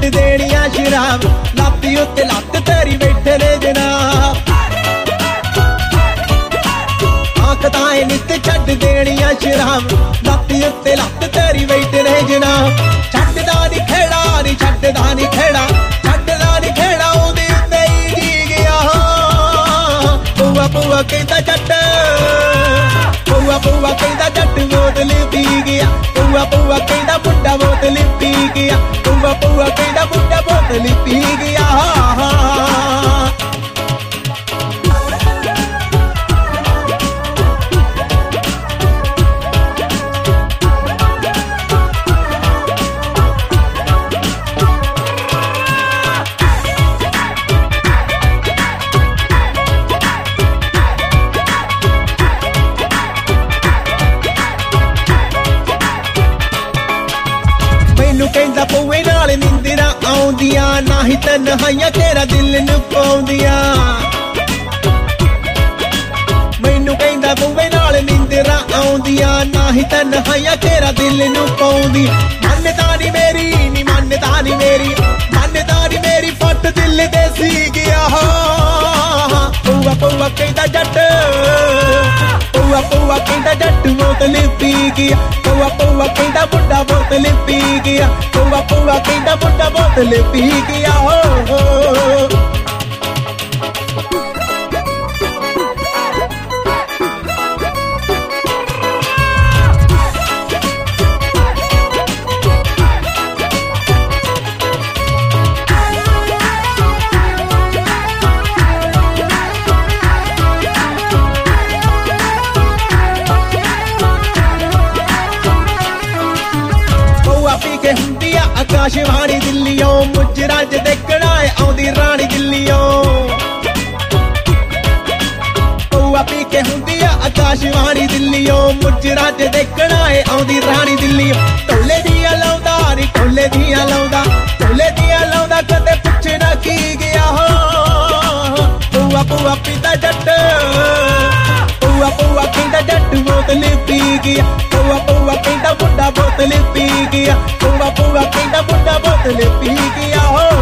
ਛੱਡ ਦੇਣੀਆਂ ਸ਼ਰਾਬ ਲਾਤੀ ਉੱਤੇ ਲੱਤ ਤੇਰੀ ਬੈਠੇ ਨੇ ਜਨਾਬ ਆਖਦਾ ਏ ਨਿੱਤ ਛੱਡ ਦੇਣੀਆਂ ਸ਼ਰਾਬ ਲਾਤੀ ਉੱਤੇ ਲੱਤ ਤੇਰੀ ਬੈਠੇ ਨੇ ਜਨਾਬ ਛੱਡਦਾ ਨੀ ਖੇੜਾ ਨੀ ਛੱਡਦਾ ਨੀ ਖੇੜਾ ਛੱਡਦਾ ਨੀ ਖੇੜਾ ਉਹਦੇ ਉੱਤੇ ਹੀ ਜੀ ਗਿਆ ਪੂਆ ਪੂਆ ਕਹਿੰਦਾ ਜੱਟ ਪੂਆ ਪੂਆ ਕਹਿੰਦਾ ਜੱਟ ਬੋਤਲ ਪੀ ਗਿਆ ਪੂਆ ਪੂਆ ਕਹਿੰਦਾ ਬੁੱਢਾ ਬੋਤਲ ਪੀ ਗਿਆ ਪੂਆ ਪੂਆ ਕਹਿੰਦਾ ਬੁੱਢਾ ਬੋਤਲ ਪੀ ਗਿਆ ਮੈਨੂੰ ਕਹਿੰਦਾ ਪਊਏ ਨਾਲ ਨਿੰਦਰਾਂ ਆਉਂਦੀਆਂ ਨਾ ਹੀ ਤਨਹਾਈਆਂ ਤੇਰਾ ਦਿਲ ਨੂੰ ਪਾਉਂਦੀਆਂ ਮੈਨੂੰ ਕਹਿੰਦਾ ਪਊਏ ਨਾਲ ਨਿੰਦਰਾਂ ਆਉਂਦੀਆਂ ਨਾ ਹੀ ਤਨਹਾਈਆਂ ਤੇਰਾ ਦਿਲ ਨੂੰ ਪਾਉਂਦੀ ਮੰਨਦਾ ਨੀ ਮੇਰੀ ਨੀ ਮੰਨਦਾ ਨੀ ਮੇਰੀ ਮੰਨਦਾ ਨੀ ਮੇਰੀ ਫੱਟ ਦਿਲ ਦੇ ਸੀ ਗਿਆ ਪਊਆ ਪਊਆ ਕਹਿੰਦਾ ਜੱਟ ਪਊਆ ਪਊਆ ਕਹਿੰਦਾ ਜੱਟ ਬੋਤਲ ਪੀ ਗਿਆ ਪਊਆ ਪਊਆ ਕਹਿੰਦਾ ਬੁੱਢਾ ਬੋਤਲ ਪੀ ਗਿਆ ਪਊਆ ਪਊਆ ਕਹਿੰਦਾ ਬੁੱਢਾ ਬੋਤਲ ਪੀ ਗਿਆ ਹੁੰਦੀ ਆ ਆਕਾਸ਼ਵਾਣੀ ਦਿੱਲੀਓਂ ਮੁਜਰਾ ਚ ਦੇਖਣਾ ਏ ਆਉਂਦੀ ਰਾਣੀ ਦਿੱਲੀਓਂ ਪਊਆ ਪੀ ਕੇ ਹੁੰਦੀ ਆ ਆਕਾਸ਼ਵਾਣੀ ਦਿੱਲੀਓਂ ਮੁਜਰਾ ਚ ਦੇਖਣਾ ਏ ਆਉਂਦੀ ਰਾਣੀ ਦਿੱਲੀਓਂ ਢੋਲੇ ਦੀਆਂ ਲਾਉਂਦਾ ਨੀ ਢੋਲੇ ਦੀਆਂ ਲਾਉਂਦਾ ਢੋਲੇ ਦੀਆਂ ਲਾਉਂਦਾ ਕਦੇ ਪੁੱਛਣਾ ਕੀ ਗਿਆ ਪਊਆ ਪਊਆ ਪੀਂਦਾ ਜੱਟ ਪਊਆ ਪਊਆ ਕਹਿੰਦਾ ਜੱਟ ਬੋਤਲ ਪੀ ਗਿਆ ਪਊਆ ਪਊਆ ਕਹਿੰਦਾ ਬੁੱਢਾ ਬੋਤਲ ਪੀ ਗਿਆ ਪਊਆ ਪਊਆ ਕਹਿੰਦਾ ਬੁੱਢਾ ਬੋਤਲ ਪੀ ਗਿਆ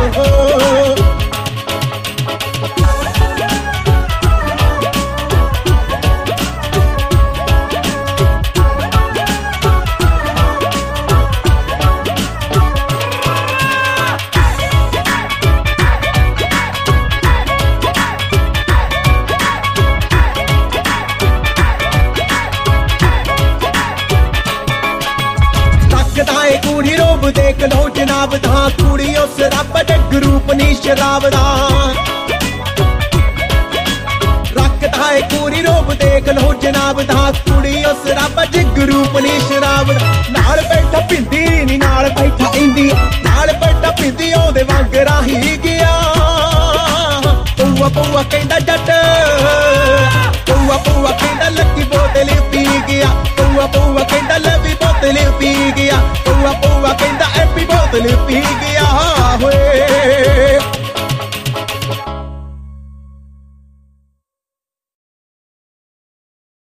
ਏ ਕੁੜੀ ਰੂਪ ਦੇਖ ਲੋ ਜਨਾਬ ਦਾ ਕੁੜੀ ਉਸ ਰੱਬ ਦੇ ਗਰੂਪ ਨੀ ਸ਼ਰਾਬ ਦਾ ਰੱਖਦਾ ਏ ਕੁੜੀ ਰੂਪ ਦੇਖ ਲੋ ਜਨਾਬ ਦਾ ਕੁੜੀ ਉਸ ਰੱਬ ਦੇ ਗਰੂਪ ਨੀ ਸ਼ਰਾਬ ਦਾ ਨਾਲ ਬੈਠਾ ਪਿੰਦੀ ਨੀ ਨਾਲ ਬੈਠਾ ਇੰਦੀ ਨਾਲ ਬੈਠਾ ਪਿੰਦੀ ਉਹਦੇ ਵਾਂਗ ਰਾਹੀ ਗਿਆ ਪਊਆ ਪਊਆ ਕਹਿੰਦਾ ਜੱਟ ਪਊਆ ਪਊਆ ਕਹਿੰਦਾ ਲੱਕੀ ਬੋਤਲ ਪੀ ਗਿਆ ਪਊਆ ਪਊਆ ਕਹਿੰਦਾ ਲਵੀ ਬੋਤਲ ਪੀ ਗਿਆ ਪਊਆ ਪਊਆ ਕਹਿੰਦਾ ਐਪੀ ਬੋਤਲ ਪੀ ਗਿਆ ਹੋਏ